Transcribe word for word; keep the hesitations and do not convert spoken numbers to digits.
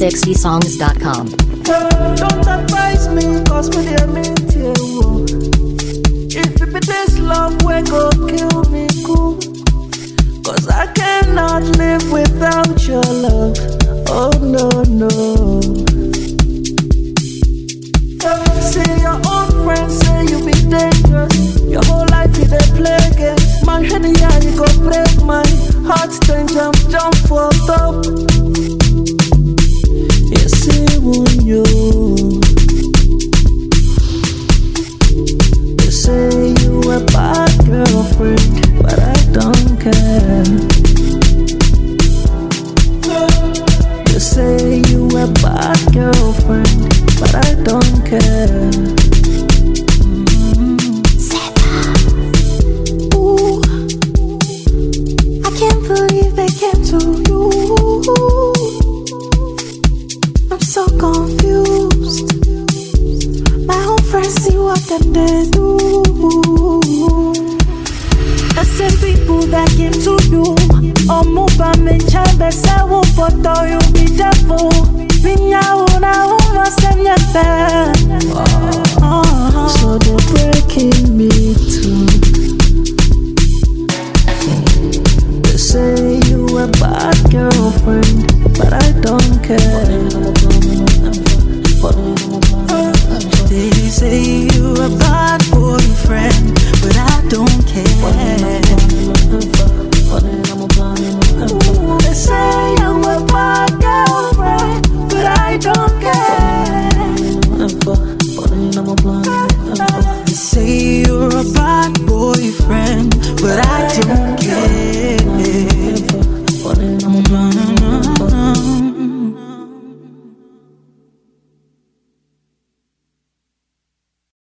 sixty songs dot com. Don't advise me, cause me dear me tell you. If it be this love, we go kill me cool. Cause I cannot live without your love. Oh no, no. See your own friends say you be dangerous. Your whole life you dey play game. My head yeah, you go break my heart. Then jump, jump for top. You see when you They say you a bad girlfriend, but I don't care. They say you a bad girlfriend, but I don't care. Mm-hmm. Ooh, I can't believe they came to you. I'm so confused. My own friends see what them they do. The same people that came to you. Oh, move on, me chamber, say, who put all you be devil. Minya una uma senyata.